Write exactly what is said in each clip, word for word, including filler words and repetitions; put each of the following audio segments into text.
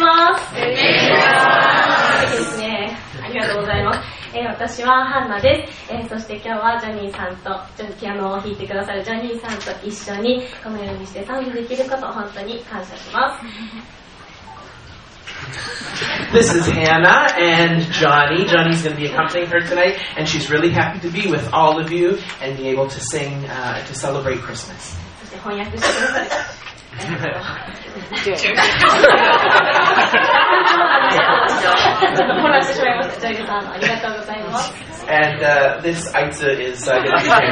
ます。ですね。ありがとうございます。えー、私はハンナです。えー、そして今日はジョニーさんとピアノを弾いてくださるジョニーさんと一緒にこのようにして賛美できることを本当に感謝します。 This is Hannah and Johnny. Johnny's going to be accompanying her tonight, and she's really happy to be with all of you and be able to sing uh, to celebrate Christmas. そして翻訳してくださる。混乱してしまいました。ジョイさん、ありがとうございます。 And uh, this Aitza is uh, going to be playing.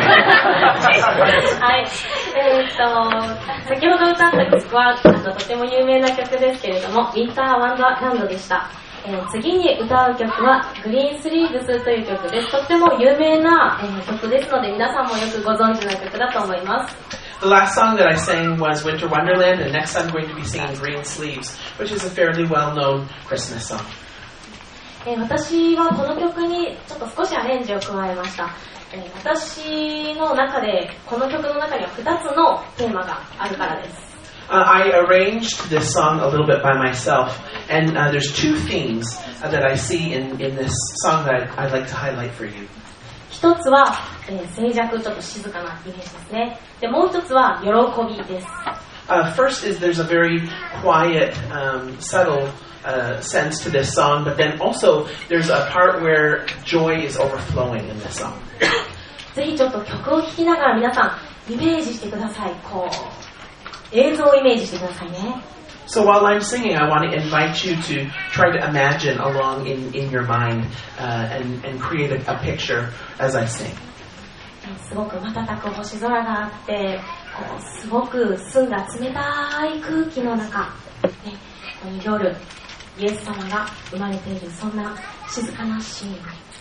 はい。えー、っと、先ほど歌った曲はあのとても有名な曲ですけれども、ウィンターワンダーランドでした。えー、次に歌う曲はグリーンスリーブスという曲です。とっても有名な、えー、曲ですので、皆さんもよくご存知の曲だと思います。 The last song that I sang was Winter Wonderland, and next I'm going to be singing Green Sleeves, which is a fairly well-known Christmas song. えー、私はこの曲にちょっと少しアレンジを加えました。えー、私の中でこの曲の中にはふたつのテーマがあるからです。 Uh, I arranged this song a little bit by myself, and uh, there's two themes uh, that I see in, in this song that I'd, I'd like to highlight for you. 一つは、えー、静寂、ちょっと静かなイメージですね。で、もう一つは喜びです。 Uh, first is there's a very quiet, um, subtle uh, sense to this song, but then also there's a part where joy is overflowing in this song. ぜひちょっと曲を聴きながら皆さんイメージしてください。こう映像をイメージしてくださいね。 So while I'm singing, I want to invite you to try to imagine along in, in your mind uh, and, and create a, a picture as I sing. すごく瞬く星空があって、こうすごく澄んだ冷たい空気の中、ね、この夜、イエス様が生まれているそんな静かなシーン。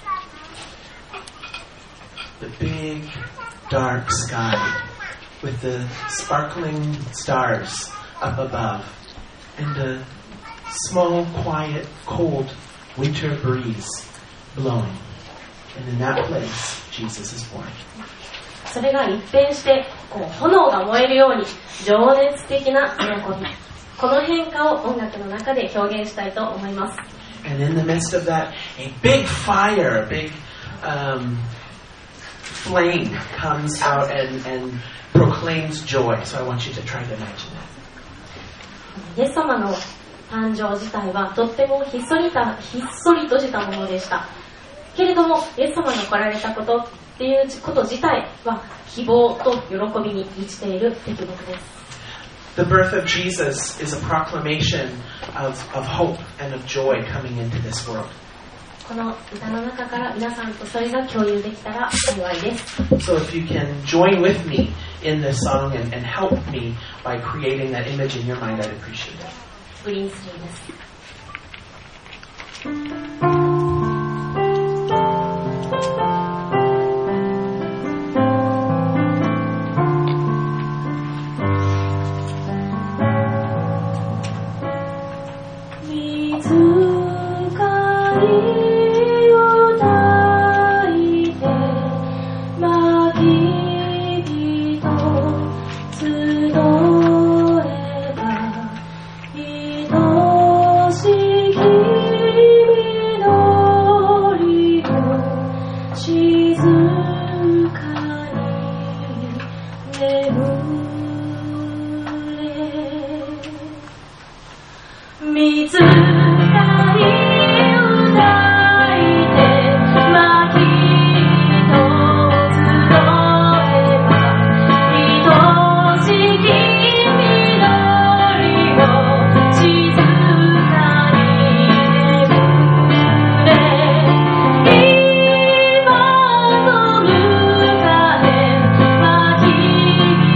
The big dark sky with the sparkling stars up above. And a small, quiet, cold winter breeze blowing. And in that place, Jesus is born. それが一変して、こう炎が燃えるように情熱的な喜び。この変化を音楽の中で表現したいと思います。 And in the midst of that, a big fire, a big um, flame comes out and, and proclaims joy. So I want you to try to imagine that. イエス様の誕生自体はとってもひっそりたひっそりとしたものでした。けれどもイエス様が来られたことっていうこと自体は希望と喜びに満ちている出来事です。 The birth of Jesus is a proclamation of, of hope and of joy coming into this world. この歌の中から皆さんとそれが共有できたら幸いです。 So if you can join with me in this song and, and help me by creating that image in your mind, I'd appreciate it. グリーンスリーです。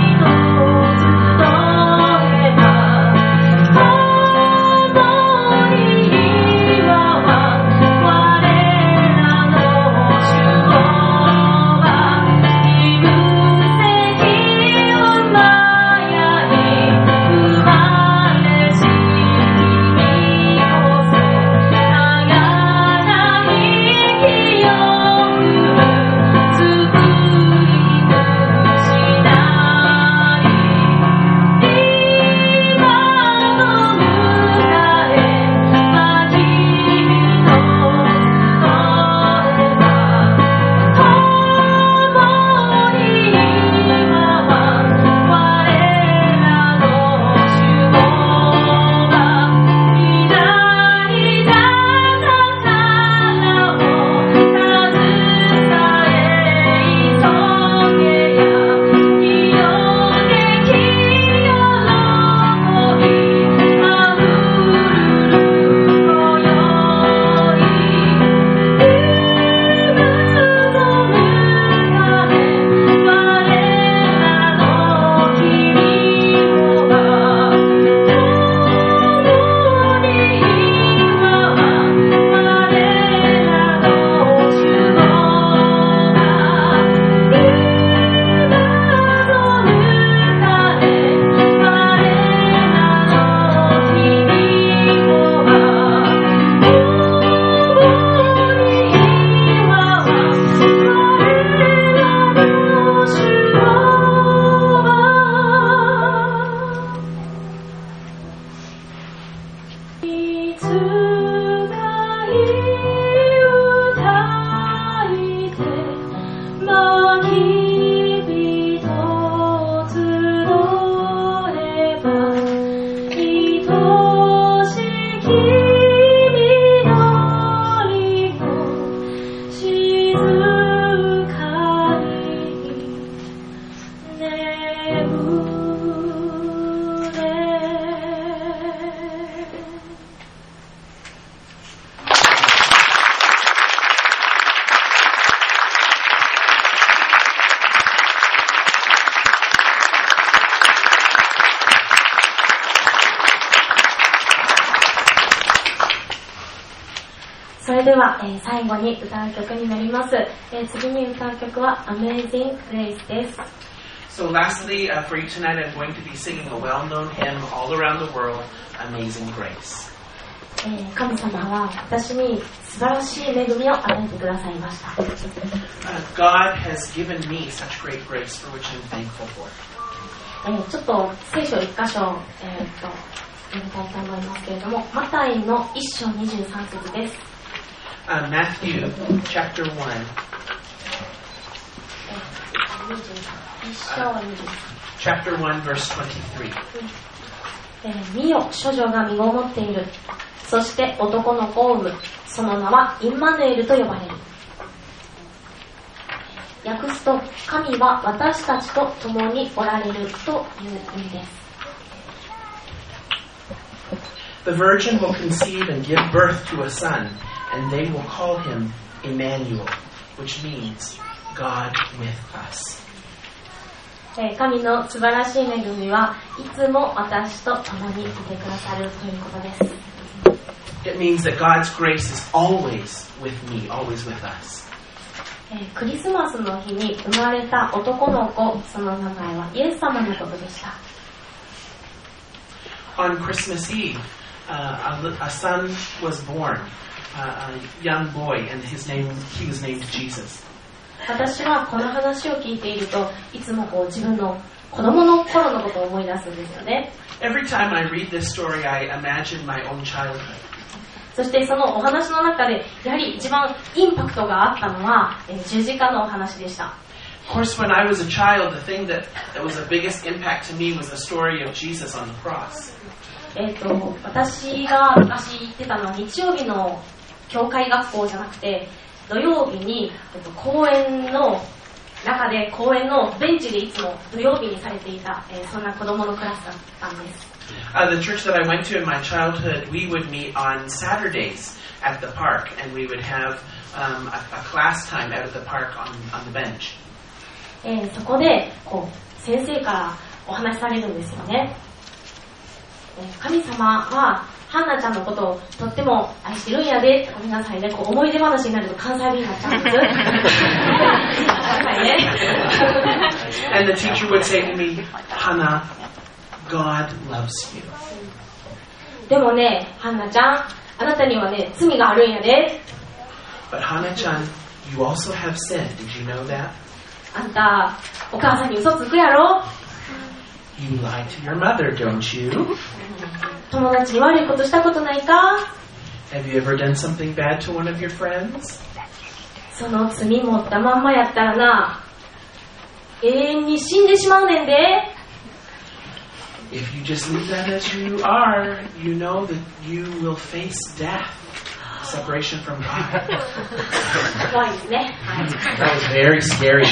Oh それでは、えー、最後に歌う曲になります。えー、次に歌う曲は Amazing Grace です。 So lastly, uh, for you tonight, I'm going to be singing a well-known hymn all around the world, Amazing Grace. えー、神様は私に素晴らしい恵みを与えてくださいました。 Uh, God has given me such great grace for which I'm thankful for. えー、ちょっと聖書一箇所、えー、と読みたいと思いますけれども、マタイの一章二十三節です。 Uh, Matthew chapter one. Chapter one, verse twenty-three. えー、見よ、処女が身ごもっている。そして男の子を産む。その名はインマヌエルと呼ばれる。訳すと、神は私たちと共におられるという意味です。 The virgin will conceive and give birth to a son, and they will call him Emmanuel, which means God with us. 神の素晴らしい恵みはいつも私と共にいてくださるということです。 It means that God's grace is always with me, always with us. クリスマスの日に生まれた男の子、その名前はイエス様のことでした。 On Christmas Eve, uh, a, a son was born, uh, a young boy, and his name, he was named Jesus. 私はこの話を聞いていると、いつもこう自分の子供の頃のことを思い出すんですよね。 Every time I read this story, I imagine my own childhood. そしてそのお話の中で、やはり一番インパクトがあったのは、えー、十字架のお話でした。 Of course, when I was a child, the thing that, that was the biggest impact to me was the story of Jesus on the cross. えっと、私が昔行ってたのは日曜日の教会学校じゃなくて、土曜日に、えっと、公園の中で公園のベンチでいつも土曜日にされていた、えー、そんな子供のクラスだったんです。 Uh, the church that I went to in my childhood, we would meet on Saturdays at the park, and we would have um, a, a class time out at the park on, on the bench. えー、そこでこう先生からお話しされるんですよね。えー、神様はハンナちゃんのことをとっても愛してるんやで。ごめんなさいね、こう思い出話になると関西弁になっちゃうんです。 And the teacher would say to me, Hannah, God loves you. でもね、ハンナちゃん、あなたにはね、罪があるんやで。 But Hannah-chan, you also have sin. Did you know that? あんた、お母さんに嘘つくやろ。 You lie to your mother, don't you? 友達に悪いことしたことないか？ Have you ever done something bad to one of your friends? その罪持ったまんまやったらな、永遠に死んでしまうねんで。 If you just leave that as you are, you know that you will face death, separation from God. 怖いですね。 That was very scary.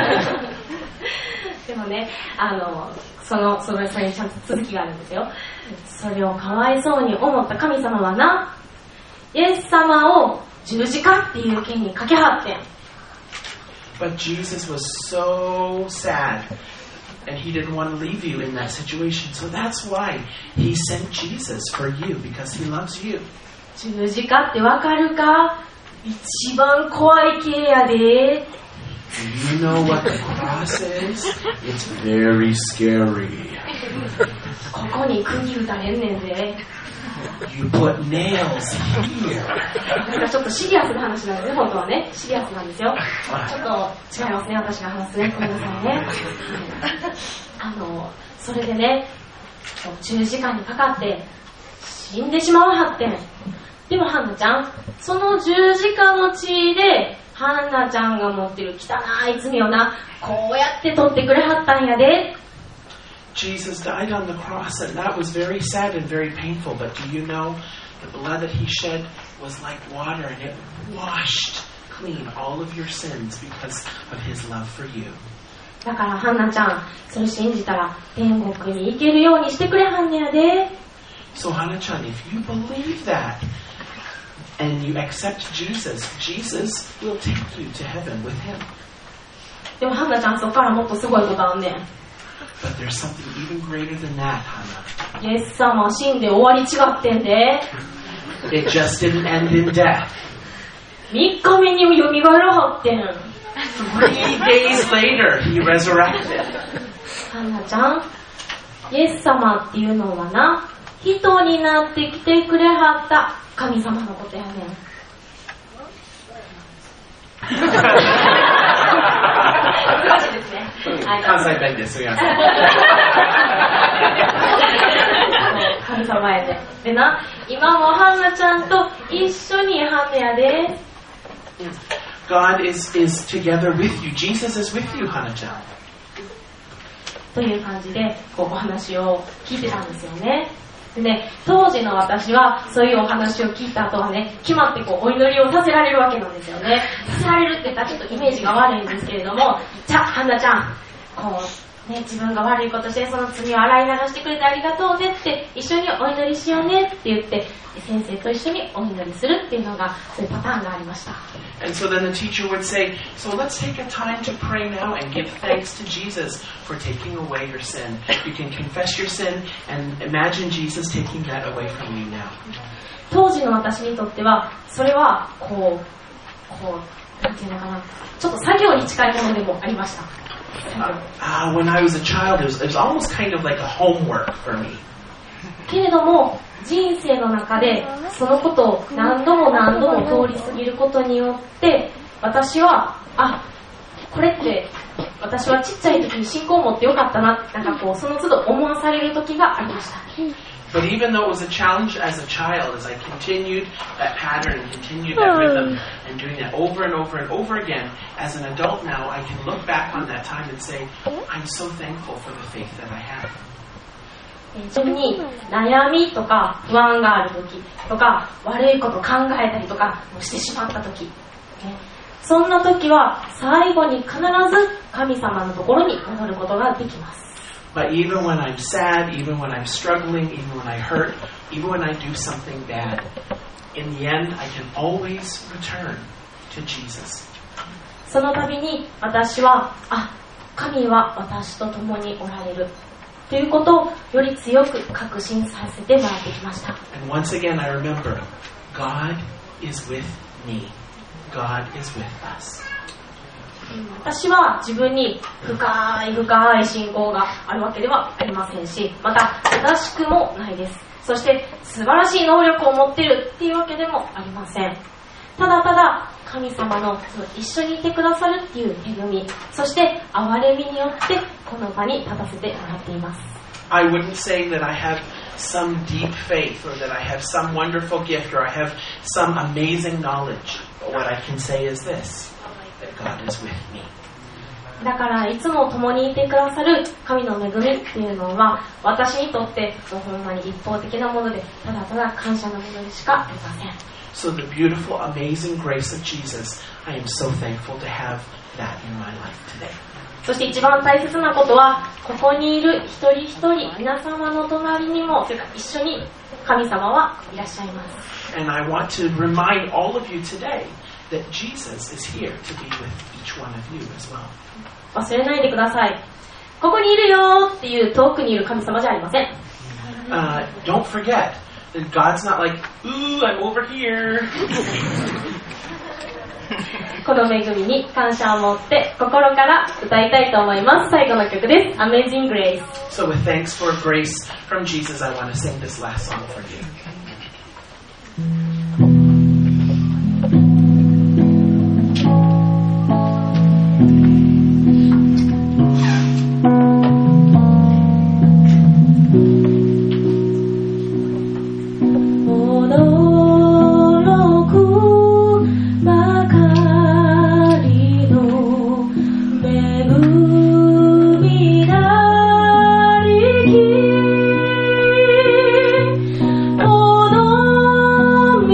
でもね、あのそのそれそれにちゃんと続きがあるんですよ。それをかわいそうに思った神様はな、イエス様を十字架っていう剣にかけはってん。 But Jesus was so sad, and he didn't want to leave you in that situation. So that's why he sent Jesus for you, because he loves you. 十字架ってわかるか？一番怖い系やで。 Do you know what the cross is? It's very scary. ここに釘打たれんねんで。 You put nails here. なんかちょっとシリアスな話なんですね、本当はね。シリアスなんですよ。ちょっと違いますね、私が話すね。ごめんなさいね。あの、それでね、十字架にかかって死んでしまわはってん。でもハンナちゃん、その十字架の血で、ハンナちゃんが持ってる汚い罪をな、こうやって取ってくれはったんやで。 Jesus died on the cross, and that was very sad and very painful. But do you know the blood that he shed was like water, and it washed clean all of your sins because of his love for you. だからハンナちゃん、それ信じたら天国に行けるようにしてくれはんねやで。 So Hannah-chan, if you believe that and you accept Jesus, Jesus will take you to heaven with him. でもハンナちゃん、そこからもっとすごいことあんねん。 But there's something even greater than that, Hannah. イエス様死んで終わり違ってんで。 It just didn't end in death. みっかめによみがえらはってん。 Three days later, he resurrected. ハンナちゃん、イエス様っていうのはな、人になってきてくれはった神様のことやねん。難しいですね。 関西弁です。すみません。 神様やね。でな、今もハンナちゃんと一緒にはんねやで。 God is, is together with you. Jesus is with you, Hannah-chan. という感じでこうお話を聞いてたんですよね。でね、当時の私はそういうお話を聞いた後はね、決まってこうお祈りをさせられるわけなんですよね。させられるって言ったらちょっとイメージが悪いんですけれども、じゃあハンナちゃん、こうね、自分が悪いことしてその罪を洗い流してくれてありがとうねって、一緒にお祈りしようねって言って先生と一緒にお祈りするっていうのがそういうパターンがありました。 And so then the teacher would say, so let's take a time to pray now and give thanks to Jesus for taking away your sin. You can confess your sin and imagine Jesus taking that away from you now. 当時の私にとってはそれはこうこうなんていうのかな、ちょっと作業に近いものでもありました。 Uh, uh, when I was a child, it was, it was almost kind of like a homework for me. けれども人生の中でそのことを何度も何度も通り過ぎることによって私はあこれって私はちっちゃい時に信仰を持ってよかったな、なんかこうその都度思わされる時がありました。 But even though it was a challenge as a child, as I continued that pattern and continued that rhythm and doing that over and over and over again, as an adult now, I can look back on that time and say, I'm so thankful for the faith that I have. 自分に悩みとか不安がある時とか悪いこと考えたりとかしてしまった時、そんな時は最後に必ず神様のところに戻ることができます。 But even when I'm sad, even when I'm struggling, even when I hurt, even when I do something bad, in the end, I can always return to Jesus. その度に私は、あ、神は私と共におられるということをより強く確信させてもらってきました。 And once again, I remember, God is with me. God is with us. 私は自分に深い深い信仰があるわけではありませんし、また正しくもないです。そして素晴らしい能力を持っているっていうわけでもありません。ただただ神様のその一緒にいてくださるっていう恵み、そして憐れみによってこの場に立たせてもらっています。 I wouldn't say that I have some deep faith or that I have some wonderful gift or I have some amazing knowledge. But what I can say is this, that God is with me. だからいつも共にいてくださる神の恵みっていうのは私にとってもうほんまに一方的なものでただただ感謝のものでしかありません。 So the beautiful, amazing grace of Jesus, I am so thankful to have that in my life today. そして一番大切なことはここにいる一人一人皆様の隣にもそれから一緒に神様はいらっしゃいます。 And I want to remind all of you today that Jesus is here to be with each one of you as well. 忘れないでください。ここにいるよっていう遠くにいる神様じゃありません。 Uh, don't forget that God's not like, ooh, I'm over here. この恵みに感謝を持って心から歌いたいと思います。最後の曲です。Amazing Grace。 So with thanks for grace from Jesus, I want to sing this last song for you. Oh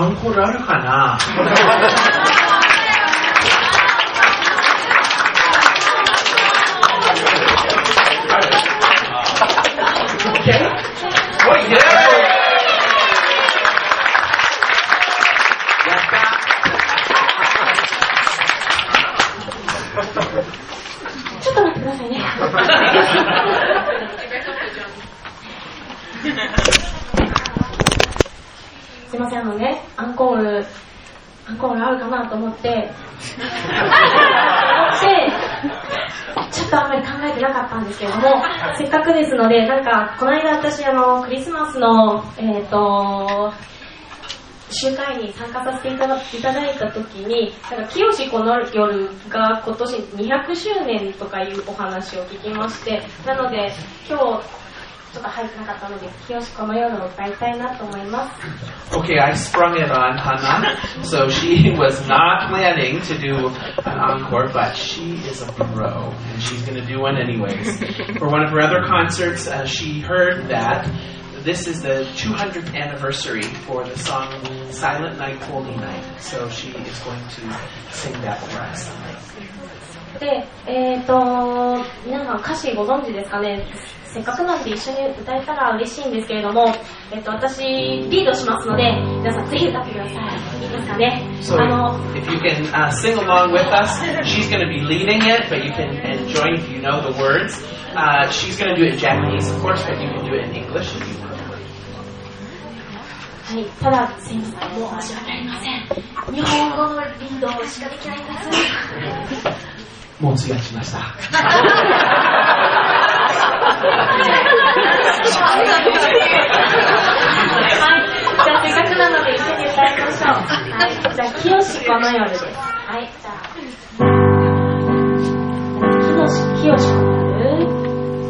アンコールあるかなちょっと待ってくださいね。すいません、あのね、アンコール、アンコールあるかなと思って、で、ちょっとあんまり考えてなかったんですけれども、せっかくですので、なんか、この間私、あの、クリスマスの、えっと、集会に参加させていただいたときに、なんか清子の夜が今年にひゃくしゅうねんとかいうお話を聞きまして、なので今日ちょっと入ってなかったので、清子の夜を歌いたいなと思います。 Okay, I sprung it on Hannah, so she was not planning to do an encore, but she is a pro, and she's going to do one anyways. For one of her other concerts, uh, she heard that this is the two hundredth anniversary for the song Silent Night, Holy Night. So she is going to sing that for us. で、えっと、皆さん歌詞ご存知ですかね。せっかくなんで一緒に歌えたら嬉しいんですけれども、えっと、私リードしますので、皆さんぜひ歌ってください。いいですかね。 So あの if you can uh, sing along with us, she's going to be leading it, but you can join if you know the words. Uh, she's going to do it in Japanese, of course, but you can do it in English if you want. はい、ただすいません、もう申し訳ありません。日本語のリードしかできないんです。 もう通訳しました。 はい、じゃあせっかくなので一緒に歌いましょう。はい、じゃあ清子の夜です。はい、じゃあ清子の夜。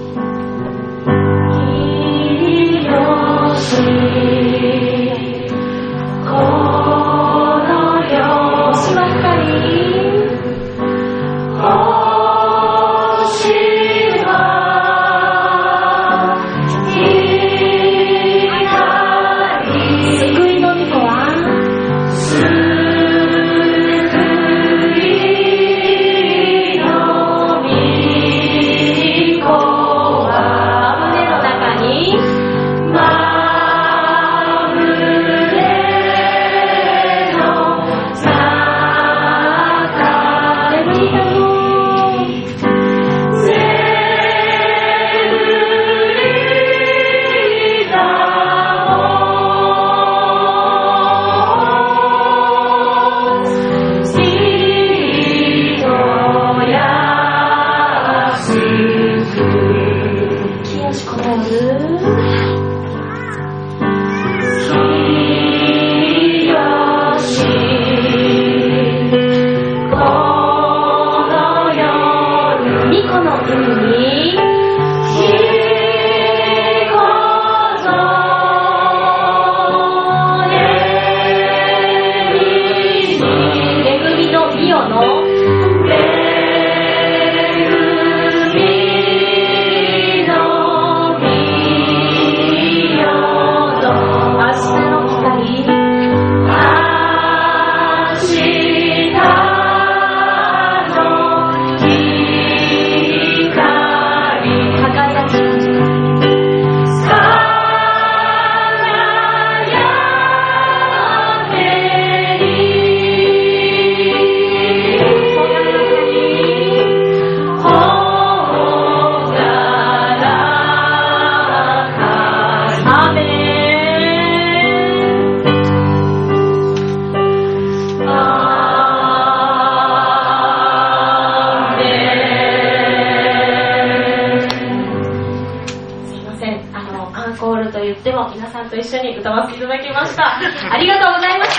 皆さんと一緒に歌わせていただきました。ありがとうございました。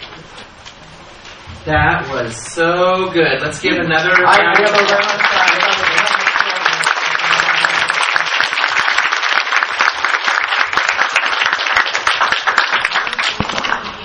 That was so good. Let's give another round. はい、ありがとうございました。